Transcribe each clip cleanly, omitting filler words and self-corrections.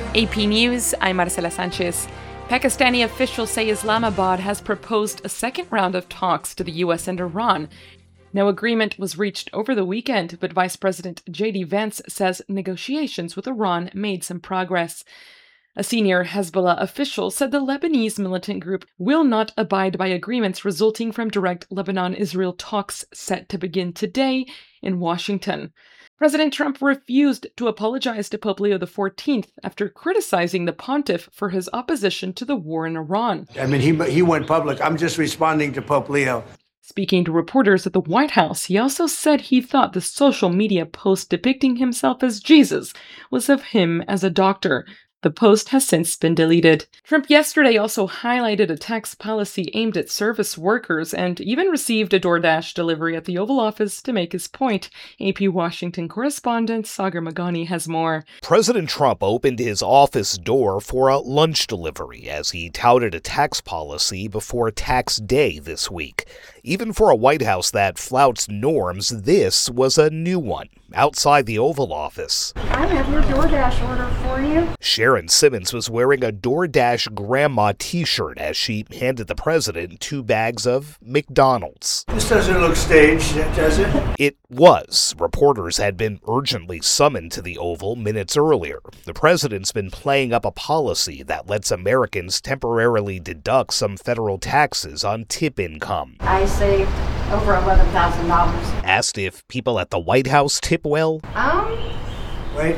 AP News, I'm Marcela Sanchez. Pakistani officials say Islamabad has proposed a second round of talks to the U.S. and Iran. No agreement was reached over the weekend, but Vice President J.D. Vance says negotiations with Iran made some progress. A senior Hezbollah official said the Lebanese militant group will not abide by agreements resulting from direct Lebanon-Israel talks set to begin today in Washington. President Trump refused to apologize to Pope Leo XIV after criticizing the pontiff for his opposition to the war in Iran. I mean, he went public. I'm just responding to Pope Leo. Speaking to reporters at the White House, he also said he thought the social media post depicting himself as Jesus was of him as a doctor. The post has since been deleted. Trump yesterday also highlighted a tax policy aimed at service workers and even received a DoorDash delivery at the Oval Office to make his point. AP Washington correspondent Sagar Magani has more. President Trump opened his office door for a lunch delivery as he touted a tax policy before tax day this week. Even for a White House that flouts norms, this was a new one. Outside the Oval Office. I have your DoorDash order for you. Sharon Simmons was wearing a DoorDash grandma t-shirt as she handed the president 2 bags of McDonald's. This doesn't look staged, does it? It was. Reporters had been urgently summoned to the Oval minutes earlier. The president's been playing up a policy that lets Americans temporarily deduct some federal taxes on tip income. I saved over $11,000. Asked if people at the White House tip well. Wait.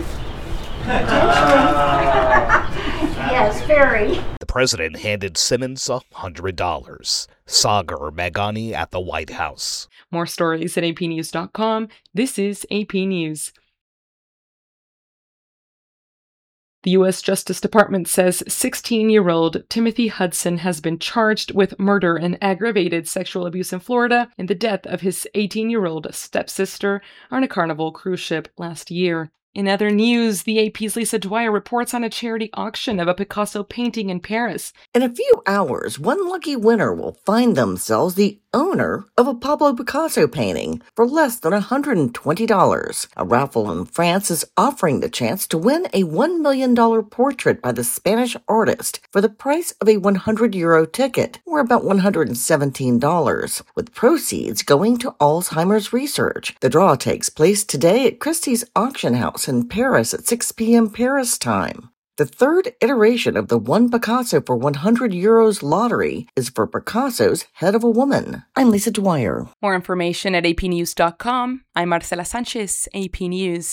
Yes, very. The president handed Simmons $100. Sagar Magani at the White House. More stories at apnews.com. This is AP News. The U.S. Justice Department says 16-year-old Timothy Hudson has been charged with murder and aggravated sexual abuse in Florida in the death of his 18-year-old stepsister on a Carnival cruise ship last year. In other news, the AP's Lisa Dwyer reports on a charity auction of a Picasso painting in Paris. In a few hours, one lucky winner will find themselves the owner of a Pablo Picasso painting for less than $120. A raffle in France is offering the chance to win a $1 million portrait by the Spanish artist for the price of a €100 ticket, or about $117, with proceeds going to Alzheimer's research. The draw takes place today at Christie's Auction House in Paris at 6 p.m. Paris time. The third iteration of the One Picasso for €100 lottery is for Picasso's Head of a Woman. I'm Lisa Dwyer. More information at apnews.com. I'm Marcela Sanchez, AP News.